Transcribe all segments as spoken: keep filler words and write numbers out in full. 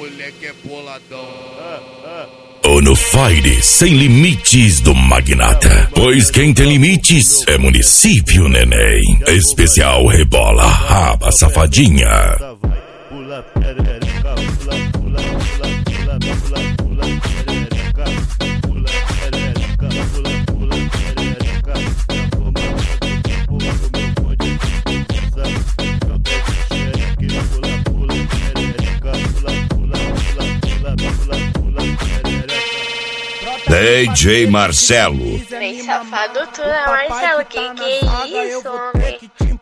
moleque é boladão. Ou no Fire Sem Limites do Magnata. Pois quem tem limites é município, neném. Especial Rebola Raba Safadinha. Pula perereca, pula, pula, pula, pula, pula, pula perereca, pula perereca, pula, pula perereca. Vou matar o tempo do meu bonde de conversa. Joga esse xereque, pula, pula perereca, pula, pula, pula, pula, pula, pula perereca. D J Marcelo. Bem safado tu, né, Marcelo? Que que é isso, homem?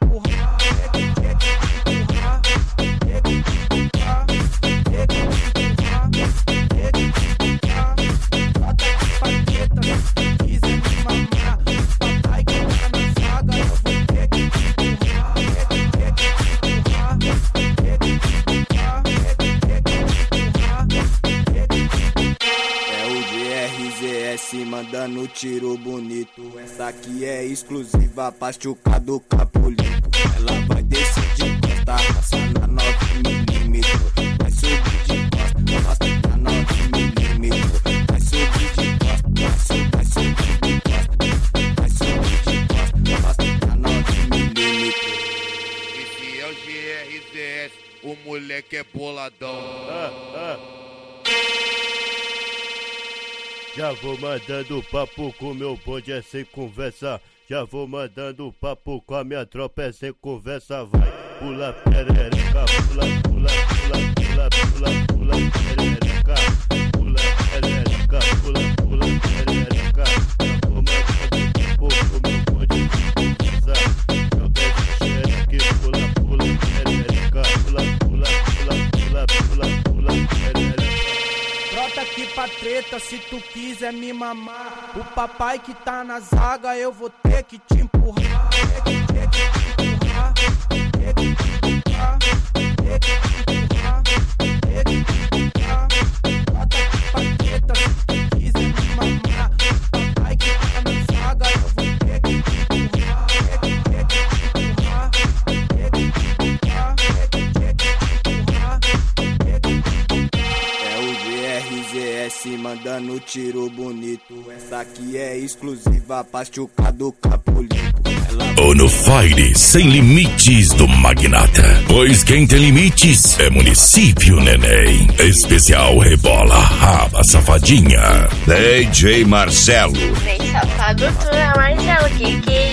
Mandando tiro bonito. Essa aqui é exclusiva pra chucar do Capulito. Ela vai descer de costa, passar na nove milímetros. Vai subir de costa, passa na nove milímetros. Vai subir de costa, vai subir, vai subir de costa. Vai subir de costa, passa na nove milímetros. Esse é o G R Z S, o moleque é boladão. Ah, ah. Já vou mandando papo com meu bonde, é sem conversa. Já vou mandando papo com a minha tropa, é sem conversa. Vai, pula perereca, pula, pula, pula, pula, pula, pula perereca, pula perereca, pula, pula perereca. Já vou mandando papo com meu bonde, é sem conversa. Joga esse xereque, pula, pula perereca, pula, pula, pula, pula, pula, pula perereca. Brota aqui pra treta, se tu quiser me mamar. O papai que tá na zaga, eu vou ter que te empurrar. Ter que, ter que te empurrar, ter que te empurrar, ter que te empurrar, ter que te empurrar. Brota aqui pra treta, se tu quiser me mamar. O papai que tá na zaga, eu vou ter que te empurrar. Ter que, ter que te empurrar, ter que te empurrar, ter que, ter que te empurrar, ter que te empurrar. É o G R Z S mandando tiro bonito. Essa aqui é exclusiva pra chucar do Capulito. Ou no Fire Sem Limites do Magnata. Pois quem tem limites é município, neném. Especial Rebola Raba Safadinha. D J Marcelo. Bem safado tu, né, Marcelo? Que que é